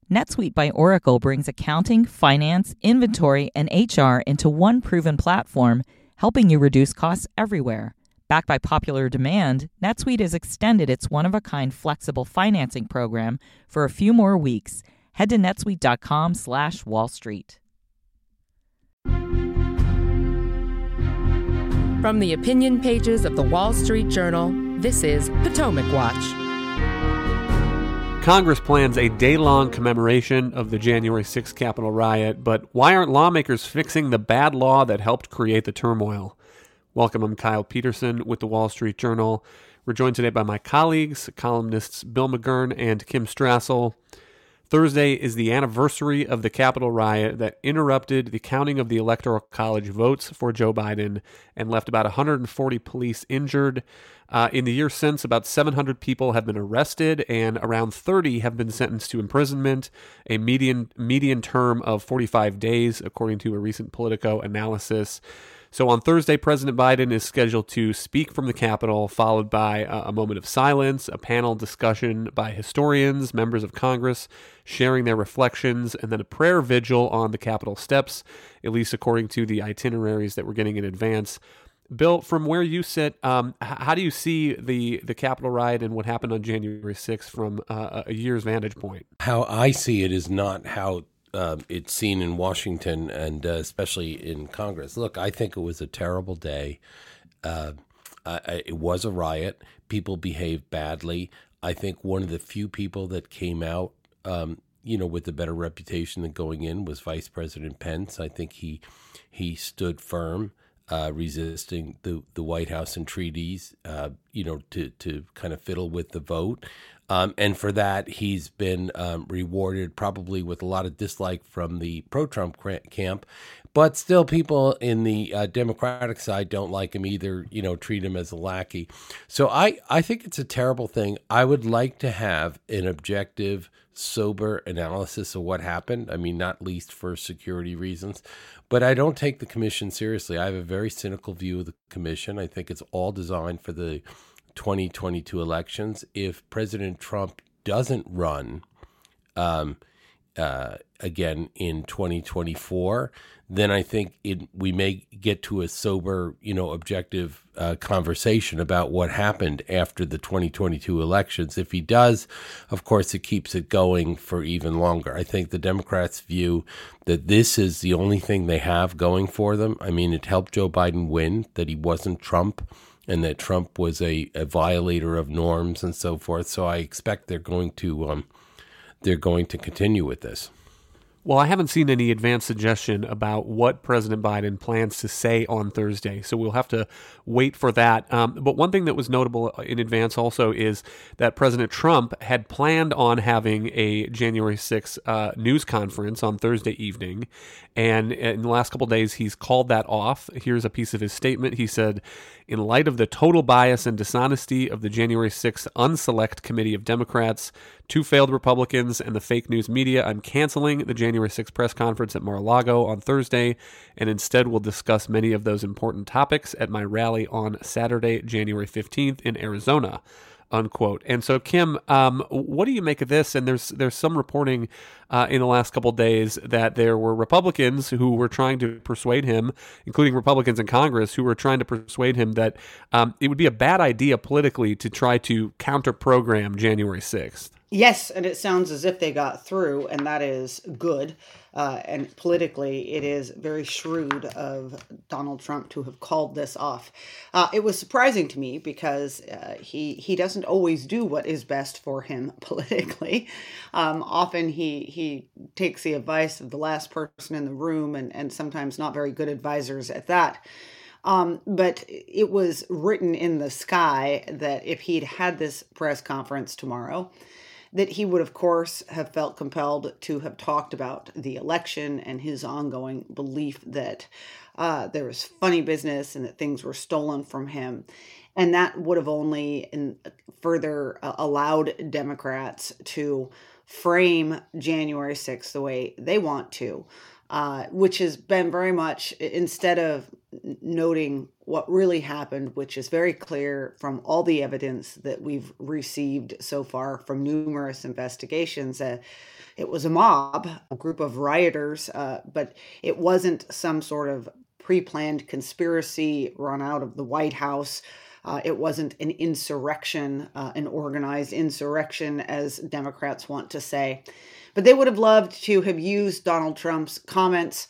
NetSuite by Oracle brings accounting, finance, inventory, and HR into one proven platform, helping you reduce costs everywhere. Backed by popular demand, NetSuite has extended its one-of-a-kind flexible financing program for a few more weeks. Head to netsuite.com/Wall Street. From the opinion pages of the Wall Street Journal, this is Potomac Watch. Congress plans a day-long commemoration of the January 6th Capitol riot, but why aren't lawmakers fixing the bad law that helped create the turmoil? Welcome, I'm Kyle Peterson with the Wall Street Journal. We're joined today by my colleagues, columnists Bill McGurn and Kim Strassel. Thursday is the anniversary of the Capitol riot that interrupted the counting of the Electoral College votes for Joe Biden and left about 140 police injured. In the year since, about 700 people have been arrested and around 30 have been sentenced to imprisonment, a median term of 45 days, according to a recent Politico analysis. So on Thursday, President Biden is scheduled to speak from the Capitol, followed by a moment of silence, a panel discussion by historians, members of Congress, sharing their reflections, and then a prayer vigil on the Capitol steps, at least according to the itineraries that we're getting in advance. Bill, from where you sit, how do you see the Capitol riot and what happened on January 6th from a year's vantage point? How I see it is not how it's seen in Washington and especially in Congress. Look, I think it was a terrible day. It was a riot. People behaved badly. I think one of the few people that came out, with a better reputation than going in was Vice President Pence. I think he stood firm, resisting the White House entreaties, to kind of fiddle with the vote. And for that, he's been rewarded probably with a lot of dislike from the pro-Trump camp. But still, people in the Democratic side don't like him either, treat him as a lackey. So I think it's a terrible thing. I would like to have an objective, sober analysis of what happened. I mean, not least for security reasons. But I don't take the commission seriously. I have a very cynical view of the commission. I think it's all designed for the 2022 elections. If President Trump doesn't run again in 2024, then I think we may get to a sober, objective conversation about what happened after the 2022 elections. If he does, of course, it keeps it going for even longer. I think the Democrats view that this is the only thing they have going for them. I mean, it helped Joe Biden win, that he wasn't Trump, and that Trump was a violator of norms and so forth. So I expect they're going to continue with this. Well, I haven't seen any advanced suggestion about what President Biden plans to say on Thursday, so we'll have to wait for that. But one thing that was notable in advance also is that President Trump had planned on having a January 6th news conference on Thursday evening, and in the last couple of days, he's called that off. Here's a piece of his statement. He said, "In light of the total bias and dishonesty of the January 6th unselect committee of Democrats, 2 failed Republicans, and the fake news media, I'm canceling the January 6th press conference at Mar-a-Lago on Thursday, and instead will discuss many of those important topics at my rally on Saturday, January 15th in Arizona." Unquote. And so, Kim, what do you make of this? And there's some reporting in the last couple of days that there were Republicans who were trying to persuade him, including Republicans in Congress, who were trying to persuade him that it would be a bad idea politically to try to counter-program January 6th. Yes, and it sounds as if they got through, and that is good. And politically, it is very shrewd of Donald Trump to have called this off. It was surprising to me because he doesn't always do what is best for him politically. Often he takes the advice of the last person in the room, and sometimes not very good advisors at that. But it was written in the sky that if he'd had this press conference tomorrow, that he would, of course, have felt compelled to have talked about the election and his ongoing belief that there was funny business and that things were stolen from him. And that would have only further allowed Democrats to frame January 6th the way they want to, which has been very much, instead of noting what really happened, which is very clear from all the evidence that we've received so far from numerous investigations, it was a mob, a group of rioters, but it wasn't some sort of pre-planned conspiracy run out of the White House. It wasn't an insurrection, an organized insurrection, as Democrats want to say. But they would have loved to have used Donald Trump's comments.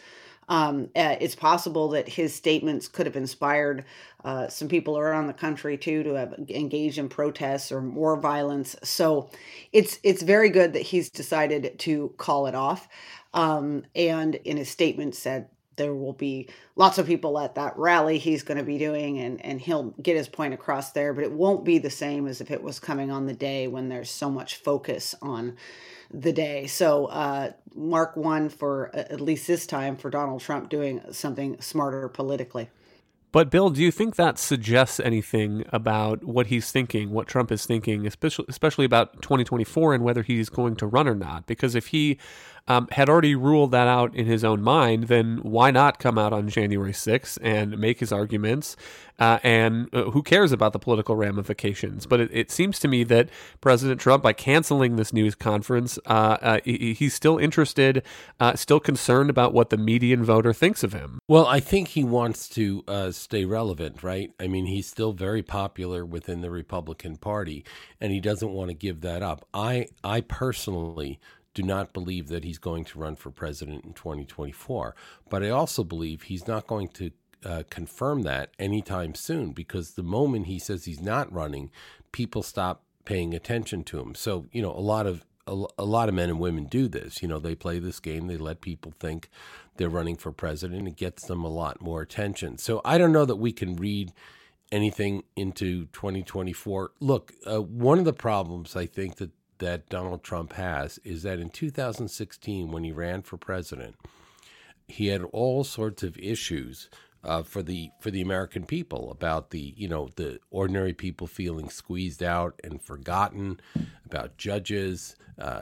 It's possible that his statements could have inspired some people around the country, too, to have engaged in protests or more violence. So it's very good that he's decided to call it off. And in his statement said, there will be lots of people at that rally he's going to be doing, and he'll get his point across there, but it won't be the same as if it was coming on the day when there's so much focus on the day. So mark one for, at least this time, for Donald Trump doing something smarter politically. But Bill, do you think that suggests anything about what he's thinking, what Trump is thinking, especially about 2024 and whether he's going to run or not? Because if he had already ruled that out in his own mind, then why not come out on January 6th and make his arguments? And who cares about the political ramifications? But it seems to me that President Trump, by canceling this news conference, he's still interested, still concerned about what the median voter thinks of him. Well, I think he wants to stay relevant, right? I mean, he's still very popular within the Republican Party, and he doesn't want to give that up. I personally do not believe that he's going to run for president in 2024, but I also believe he's not going to confirm that anytime soon, because the moment he says he's not running, people stop paying attention to him. So, you know, a lot of men and women do this. You know, they play this game. They let people think they're running for president. It gets them a lot more attention. So I don't know that we can read anything into 2024. Look, one of the problems I think that Donald Trump has is that in 2016, when he ran for president, he had all sorts of issues for the American people, about the ordinary people feeling squeezed out and forgotten, about judges,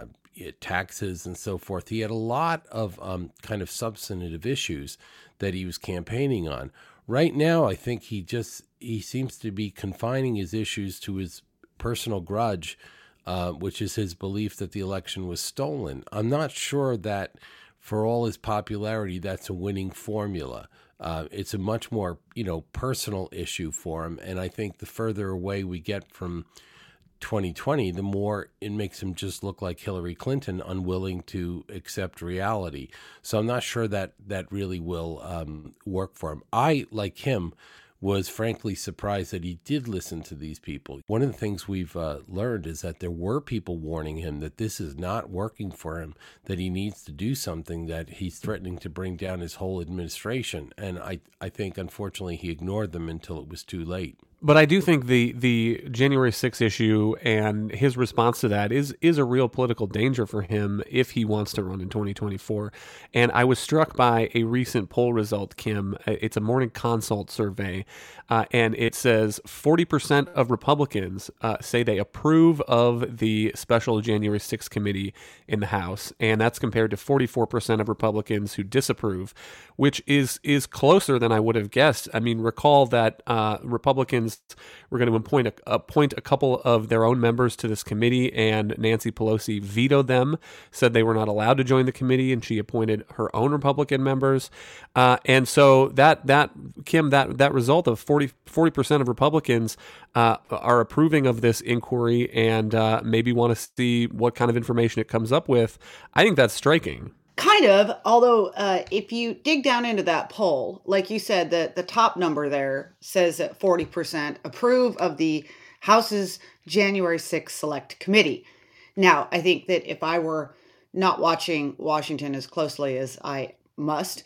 taxes, and so forth. He had a lot of kind of substantive issues that he was campaigning on. Right now, I think he seems to be confining his issues to his personal grudge, which is his belief that the election was stolen. I'm not sure that for all his popularity, that's a winning formula. It's a much more, personal issue for him. And I think the further away we get from 2020, the more it makes him just look like Hillary Clinton, unwilling to accept reality. So I'm not sure that really will work for him. I, like him, was frankly surprised that he did listen to these people. One of the things we've learned is that there were people warning him that this is not working for him, that he needs to do something, that he's threatening to bring down his whole administration. And I think, unfortunately, he ignored them until it was too late. But I do think the January 6th issue and his response to that is a real political danger for him if he wants to run in 2024. And I was struck by a recent poll result, Kim. It's a Morning Consult survey, and it says 40% of Republicans say they approve of the special January 6th committee in the House, and that's compared to 44% of Republicans who disapprove, which is closer than I would have guessed. I mean, recall that Republicans were going to appoint a couple of their own members to this committee, and Nancy Pelosi vetoed them, said they were not allowed to join the committee, and she appointed her own Republican members. And so that result of 40% of Republicans are approving of this inquiry and maybe want to see what kind of information it comes up with. I think that's striking. Kind of, although if you dig down into that poll, like you said, the top number there says that 40% approve of the House's January 6th Select Committee. Now, I think that if I were not watching Washington as closely as I must,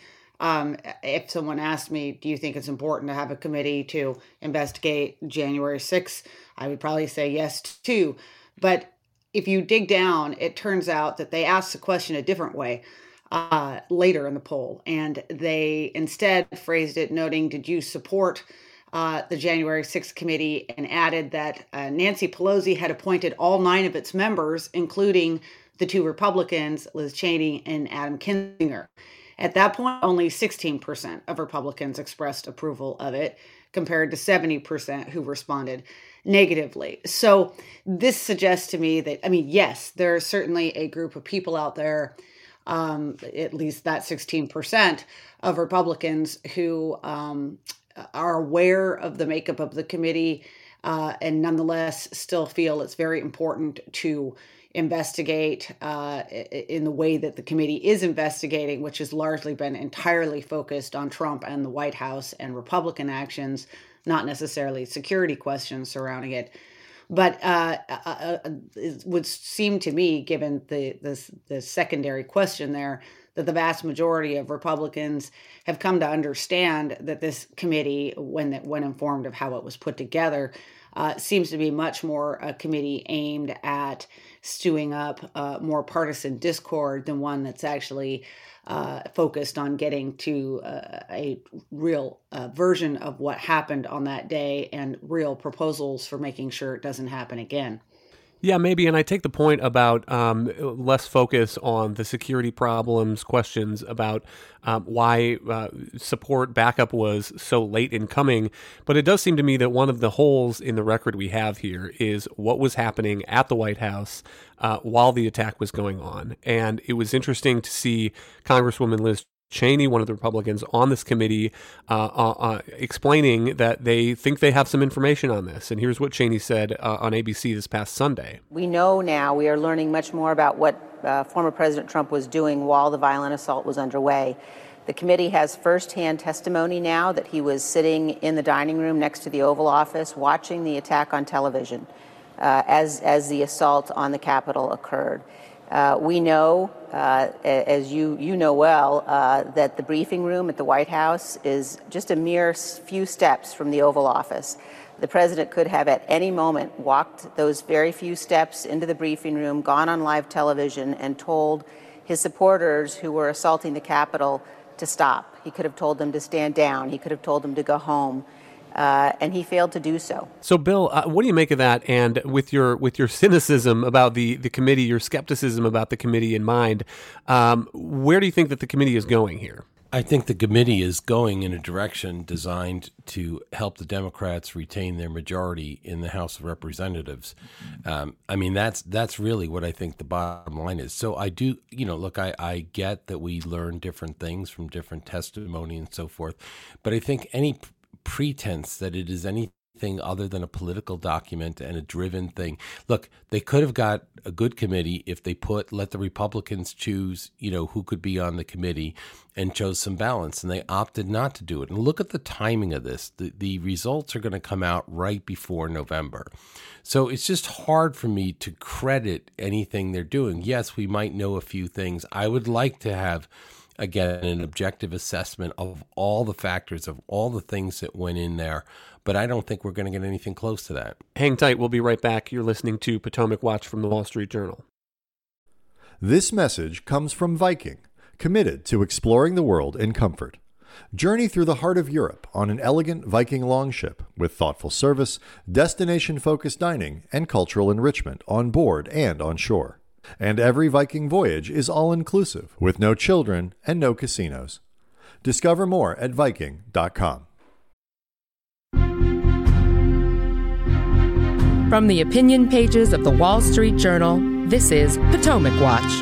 if someone asked me, do you think it's important to have a committee to investigate January 6th, I would probably say yes too. But if you dig down, it turns out that they asked the question a different way later in the poll. And they instead phrased it noting, did you support the January 6th committee, and added that Nancy Pelosi had appointed all 9 of its members, including the 2 Republicans, Liz Cheney and Adam Kinzinger. At that point, only 16% of Republicans expressed approval of it, compared to 70% who responded negatively. So this suggests to me that, yes, there is certainly a group of people out there, at least that 16% of Republicans who are aware of the makeup of the committee and nonetheless still feel it's very important to investigate in the way that the committee is investigating, which has largely been entirely focused on Trump and the White House and Republican actions, not necessarily security questions surrounding it. But it would seem to me, given the secondary question there, that the vast majority of Republicans have come to understand that this committee, when informed of how it was put together, seems to be much more a committee aimed at stewing up more partisan discord than one that's actually focused on getting to a real version of what happened on that day and real proposals for making sure it doesn't happen again. Yeah, maybe. And I take the point about less focus on the security problems, questions about why support backup was so late in coming. But it does seem to me that one of the holes in the record we have here is what was happening at the White House while the attack was going on. And it was interesting to see Congresswoman Liz Cheney, one of the Republicans on this committee, explaining that they think they have some information on this. And here's what Cheney said on ABC this past Sunday. We know now, we are learning much more about what former President Trump was doing while the violent assault was underway. The committee has firsthand testimony now that he was sitting in the dining room next to the Oval Office watching the attack on television as the assault on the Capitol occurred. We know, as you know well, that the briefing room at the White House is just a mere few steps from the Oval Office. The president could have at any moment walked those very few steps into the briefing room, gone on live television, and told his supporters who were assaulting the Capitol to stop. He could have told them to stand down. He could have told them to go home. And he failed to do so. So, Bill, what do you make of that? And with your cynicism about the committee, your skepticism about the committee in mind, where do you think that the committee is going here? I think the committee is going in a direction designed to help the Democrats retain their majority in the House of Representatives. That's really what I think the bottom line is. So I do, look, I get that we learn different things from different testimony and so forth, but I think any pretense that it is anything other than a political document and a driven thing. Look, they could have got a good committee if they let the Republicans choose, who could be on the committee and chose some balance, and they opted not to do it. And look at the timing of this. The results are going to come out right before November. So it's just hard for me to credit anything they're doing. Yes, we might know a few things. I would like to have, again, an objective assessment of all the factors, of all the things that went in there. But I don't think we're going to get anything close to that. Hang tight. We'll be right back. You're listening to Potomac Watch from the Wall Street Journal. This message comes from Viking, committed to exploring the world in comfort. Journey through the heart of Europe on an elegant Viking longship with thoughtful service, destination-focused dining, and cultural enrichment on board and on shore. And every Viking voyage is all-inclusive, with no children and no casinos. Discover more at Viking.com. From the opinion pages of the Wall Street Journal, this is Potomac Watch.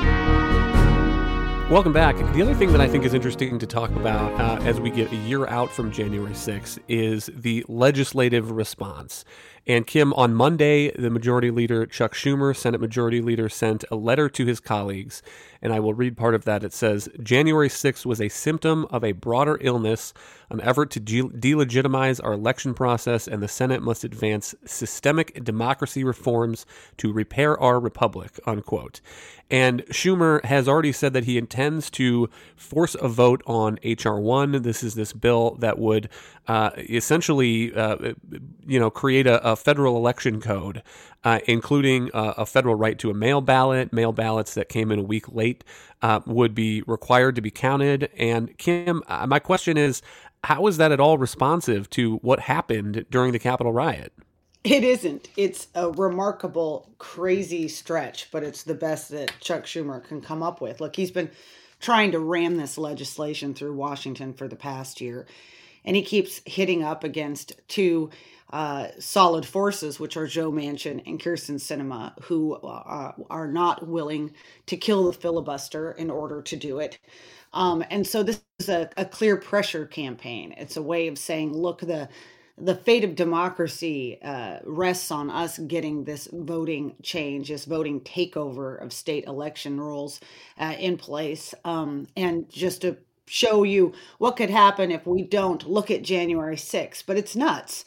Welcome back. The other thing that I think is interesting to talk about as we get a year out from January 6th is the legislative response. And Kim, on Monday, the Majority Leader Chuck Schumer, Senate Majority Leader, sent a letter to his colleagues, and I will read part of that. It says, January 6th was a symptom of a broader illness, an effort to delegitimize our election process, and the Senate must advance systemic democracy reforms to repair our republic, unquote. And Schumer has already said that he intends to force a vote on H.R. 1. This is this bill that would essentially, create a federal election code, including a federal right to a mail ballot. Mail ballots that came in a week late would be required to be counted. And Kim, my question is, how is that at all responsive to what happened during the Capitol riot? It isn't. It's a remarkable, crazy stretch, but it's the best that Chuck Schumer can come up with. Look, he's been trying to ram this legislation through Washington for the past year. And he keeps hitting up against two solid forces, which are Joe Manchin and Kyrsten Sinema, who are not willing to kill the filibuster in order to do it. And so this is a clear pressure campaign. It's a way of saying, look, the fate of democracy rests on us getting this voting change, this voting takeover of state election rules in place. And just to show you what could happen if we don't look at January 6th. But it's nuts.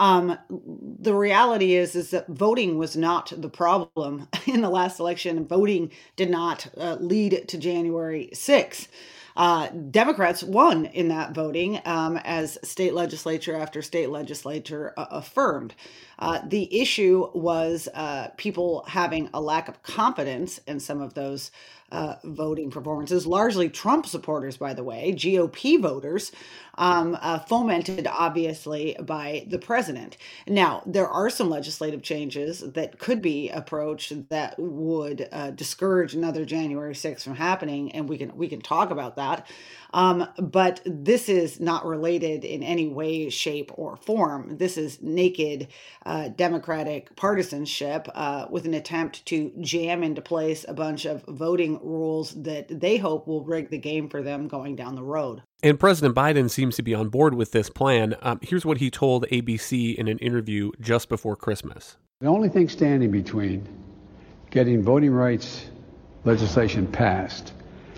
The reality is that voting was not the problem in the last election. Voting did not lead to January 6th. Democrats won in that voting, as state legislature after state legislature affirmed. The issue was people having a lack of confidence in some of those voting performances, largely Trump supporters, by the way, GOP voters, fomented obviously by the president. Now, there are some legislative changes that could be approached that would discourage another January 6th from happening, and we can talk about that. But this is not related in any way, shape, or form. This is naked Democratic partisanship with an attempt to jam into place a bunch of voting rules that they hope will rig the game for them going down the road. And President Biden seems to be on board with this plan. Here's what he told ABC in an interview just before Christmas. The only thing standing between getting voting rights legislation passed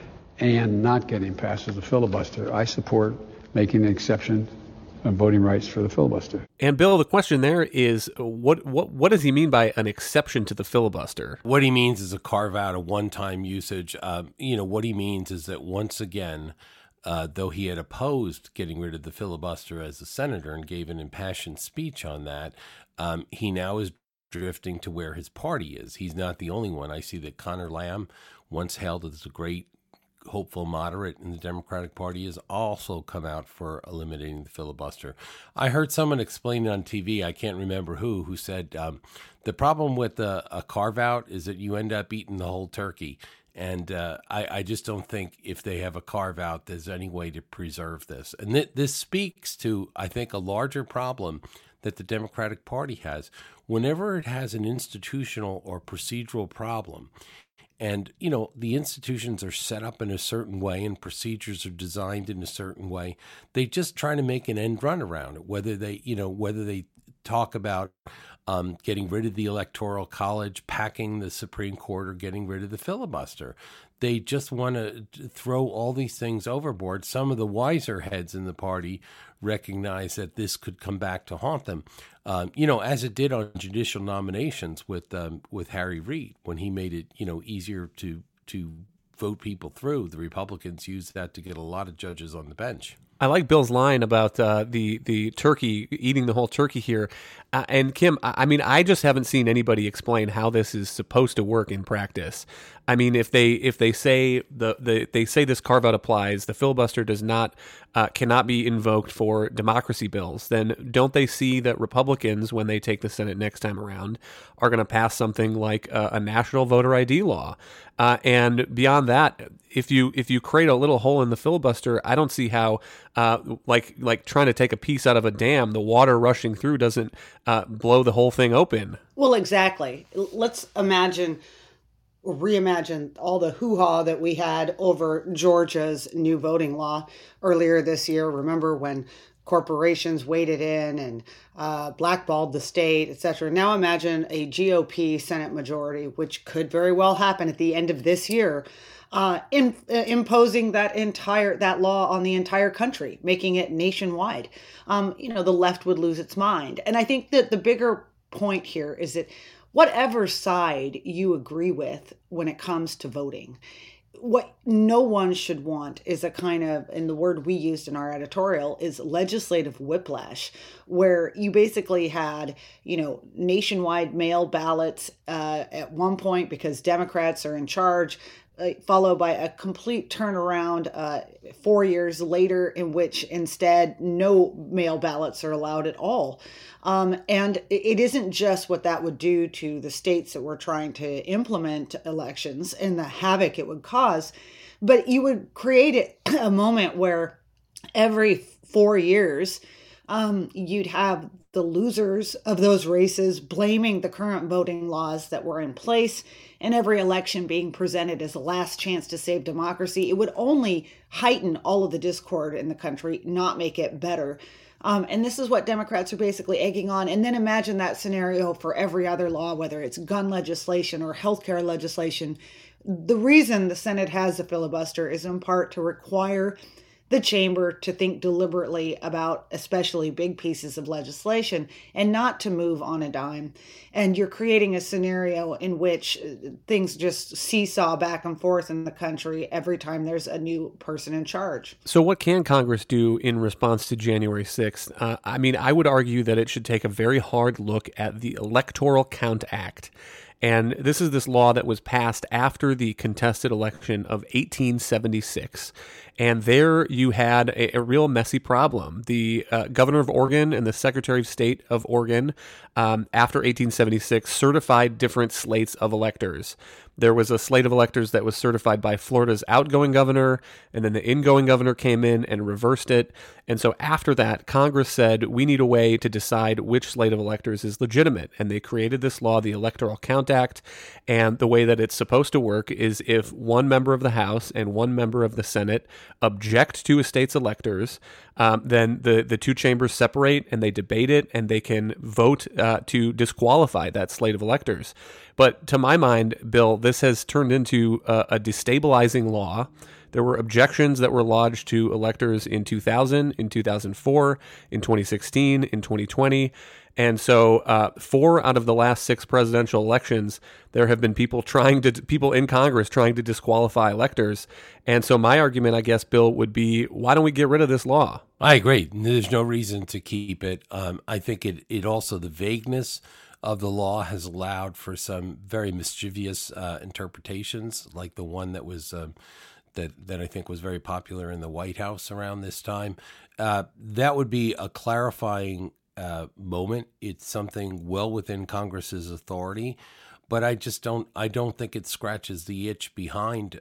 and not getting passed is a filibuster. I support making an exception of voting rights for the filibuster. And Bill, the question there is, what does he mean by an exception to the filibuster? What he means is a carve out, a one-time usage. What he means is that once again, though he had opposed getting rid of the filibuster as a senator and gave an impassioned speech on that, he now is drifting to where his party is. He's not the only one. I see that Connor Lamb, once hailed as a great hopeful moderate in the Democratic Party, has also come out for eliminating the filibuster. I heard someone explain it on TV, I can't remember who said the problem with a carve-out is that you end up eating the whole turkey. And I just don't think if they have a carve-out, there's any way to preserve this. And this speaks to, I think, a larger problem that the Democratic Party has. Whenever it has an institutional or procedural problem, and, the institutions are set up in a certain way and procedures are designed in a certain way, they just try to make an end run around it, whether they talk about getting rid of the Electoral College, packing the Supreme Court, or getting rid of the filibuster. They just want to throw all these things overboard. Some of the wiser heads in the party recognize that this could come back to haunt them, as it did on judicial nominations with Harry Reid, when he made it, easier to vote people through. The Republicans used that to get a lot of judges on the bench. I like Bill's line about the turkey, eating the whole turkey here. And Kim, I just haven't seen anybody explain how this is supposed to work in practice. I mean, if they say they say this carve out applies, the filibuster does not cannot be invoked for democracy bills, then don't they see that Republicans, when they take the Senate next time around, are going to pass something like a national voter ID law? And beyond that, if you create a little hole in the filibuster, I don't see how like trying to take a piece out of a dam, the water rushing through doesn't blow the whole thing open. Well, exactly. Let's reimagine all the hoo-ha that we had over Georgia's new voting law earlier this year. Remember when corporations waded in and blackballed the state, etc. Now imagine a GOP Senate majority, which could very well happen at the end of this year, imposing that law on the entire country, making it nationwide. The left would lose its mind. And I think that the bigger point here is that whatever side you agree with when it comes to voting, what no one should want is a kind of, and the word we used in our editorial is legislative whiplash, where you basically had, nationwide mail ballots at one point because Democrats are in charge, followed by a complete turnaround 4 years later in which instead no mail ballots are allowed at all. And it isn't just what that would do to the states that were trying to implement elections and the havoc it would cause, but you would create a moment where every 4 years, you'd have the losers of those races blaming the current voting laws that were in place, and every election being presented as a last chance to save democracy. It would only heighten all of the discord in the country, not make it better. And this is what Democrats are basically egging on. And then imagine that scenario for every other law, whether it's gun legislation or healthcare legislation. The reason the Senate has a filibuster is in part to require the chamber to think deliberately about especially big pieces of legislation and not to move on a dime. And you're creating a scenario in which things just seesaw back and forth in the country every time there's a new person in charge. So what can Congress do in response to January 6th? I would argue that it should take a very hard look at the Electoral Count Act. And this is this law that was passed after the contested election of 1876. And there you had a real messy problem. The governor of Oregon and the Secretary of State of Oregon, after 1876, certified different slates of electors. There was a slate of electors that was certified by Florida's outgoing governor, and then the ingoing governor came in and reversed it. And so after that, Congress said, we need a way to decide which slate of electors is legitimate. And they created this law, the Electoral Count Act. And the way that it's supposed to work is if one member of the House and one member of the Senate object to a state's electors, then the two chambers separate and they debate it, and they can vote to disqualify that slate of electors. But to my mind, Bill, this has turned into a destabilizing law. There were objections that were lodged to electors in 2000, in 2004, in 2016, in 2020. And so 4 out of the last 6 presidential elections, there have been people in Congress trying to disqualify electors. And so my argument, I guess, Bill, would be, why don't we get rid of this law? I agree. There's no reason to keep it. I think it also, the vagueness of the law has allowed for some very mischievous interpretations, like the one that was that I think was very popular in the White House around this time. That would be a clarifying moment. It's something well within Congress's authority, but I don't think it scratches the itch behind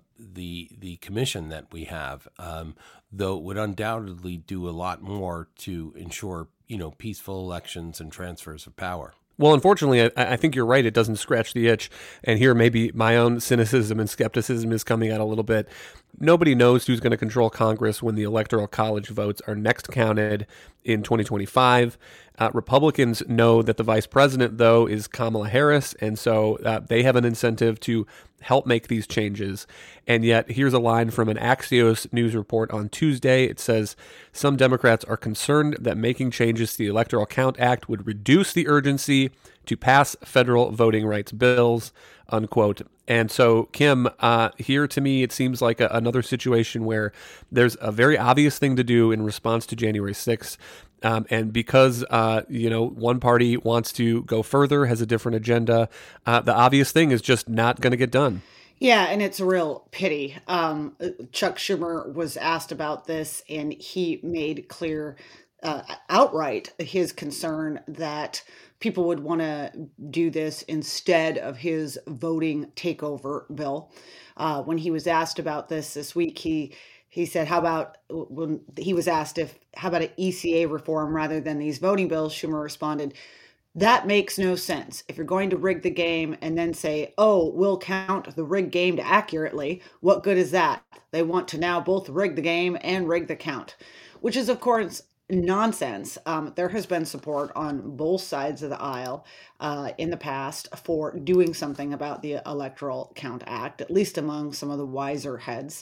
the commission that we have. Though it would undoubtedly do a lot more to ensure, peaceful elections and transfers of power. Well, unfortunately, I think you're right. It doesn't scratch the itch. And here, maybe my own cynicism and skepticism is coming out a little bit. Nobody knows who's going to control Congress when the Electoral College votes are next counted in 2025. Republicans know that the vice president, though, is Kamala Harris, and so they have an incentive to help make these changes. And yet, here's a line from an Axios news report on Tuesday. It says, some Democrats are concerned that making changes to the Electoral Count Act would reduce the urgency to pass federal voting rights bills, unquote. And so, Kim, here to me, it seems like another situation where there's a very obvious thing to do in response to January 6th. And because, one party wants to go further, has a different agenda, the obvious thing is just not going to get done. Yeah, and it's a real pity. Chuck Schumer was asked about this, and he made clear outright his concern that people would want to do this instead of his voting takeover bill. When he was asked about this week, he said, how about when he was asked how about an ECA reform rather than these voting bills? Schumer responded, that makes no sense. If you're going to rig the game and then say, oh, we'll count the rigged game accurately, what good is that? They want to now both rig the game and rig the count, which is, of course, nonsense. There has been support on both sides of the aisle in the past for doing something about the Electoral Count Act, at least among some of the wiser heads.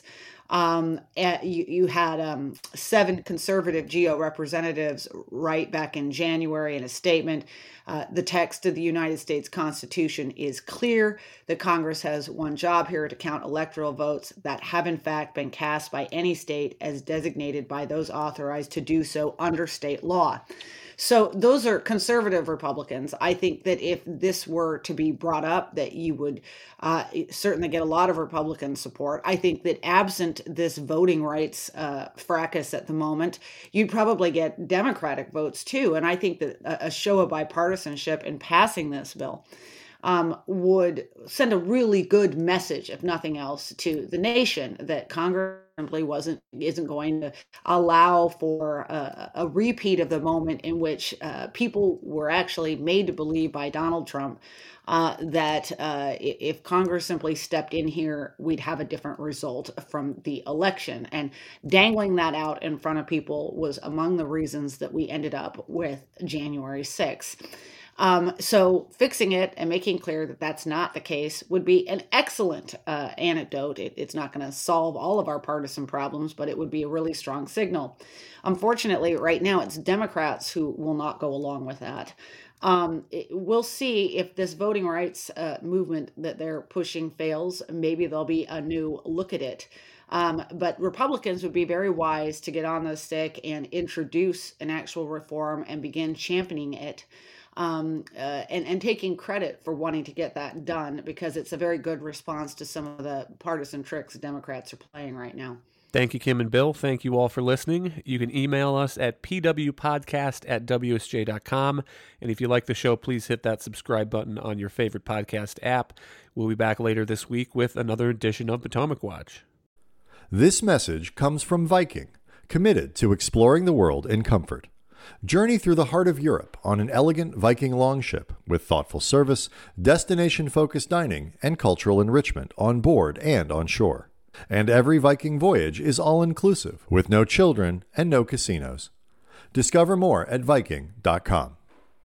You had 7 conservative GO representatives write back in January in a statement. The text of the United States Constitution is clear that Congress has one job here, to count electoral votes that have in fact been cast by any state as designated by those authorized to do so under state law. So those are conservative Republicans. I think that if this were to be brought up, that you would certainly get a lot of Republican support. I think that absent this voting rights fracas at the moment, you'd probably get Democratic votes too. And I think that a show of bipartisanship in passing this bill would send a really good message, if nothing else, to the nation that Congress simply isn't going to allow for a repeat of the moment in which people were actually made to believe by Donald Trump that if Congress simply stepped in here, we'd have a different result from the election. And dangling that out in front of people was among the reasons that we ended up with January 6th. So fixing it and making clear that that's not the case would be an excellent antidote. It's not going to solve all of our partisan problems, but it would be a really strong signal. Unfortunately, right now, it's Democrats who will not go along with that. We'll see if this voting rights movement that they're pushing fails. Maybe there'll be a new look at it. But Republicans would be very wise to get on the stick and introduce an actual reform and begin championing it. And taking credit for wanting to get that done, because it's a very good response to some of the partisan tricks Democrats are playing right now. Thank you, Kim and Bill. Thank you all for listening. You can email us at pwpodcast@wsj.com. And if you like the show, please hit that subscribe button on your favorite podcast app. We'll be back later this week with another edition of Potomac Watch. This message comes from Viking, committed to exploring the world in comfort. Journey through the heart of Europe on an elegant Viking longship with thoughtful service, destination-focused dining, and cultural enrichment on board and on shore. And every Viking voyage is all-inclusive with no children and no casinos. Discover more at Viking.com.